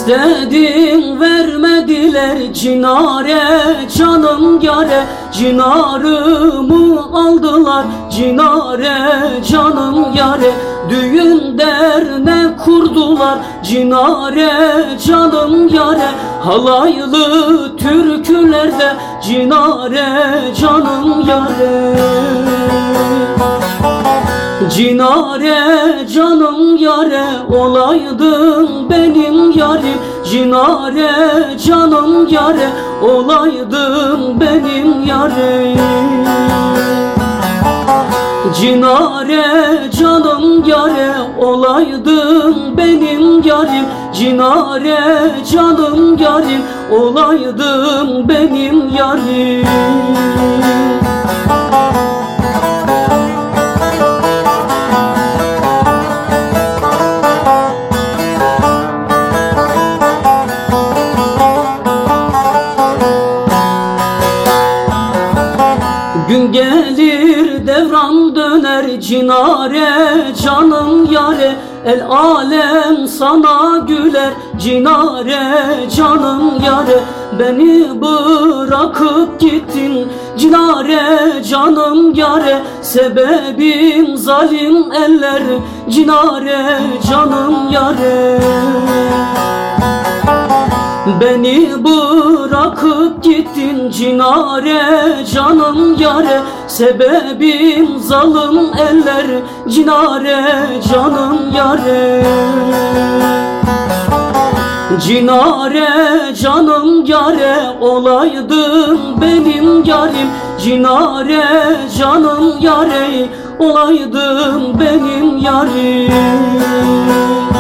İstedim vermediler cinare, canım yare. Cinarımı aldılar cinare, canım yare. Düğün dernek kurdular cinare, canım yare. Halaylı türkülerde cinare, canım yare. Cinare canım yare, olaydın benim yarim. Cinare canım yare, olaydın benim yarim. Cinare canım yare, olaydın benim yarim. Cinare canım yarim, olaydın benim yarim. Gün gelir devran döner cinare, canım yare. El alem sana güler cinare, canım yare. Beni bırakıp gittin cinare, canım yare. Sebebim zalim eller cinare, canım yare. Beni bırakıp gittin cinare, canım yare. Sebebim zalim eller cinare, canım yare. Cinare canım yare, olaydın benim yarim. Cinare canım yare, olaydın benim yarim.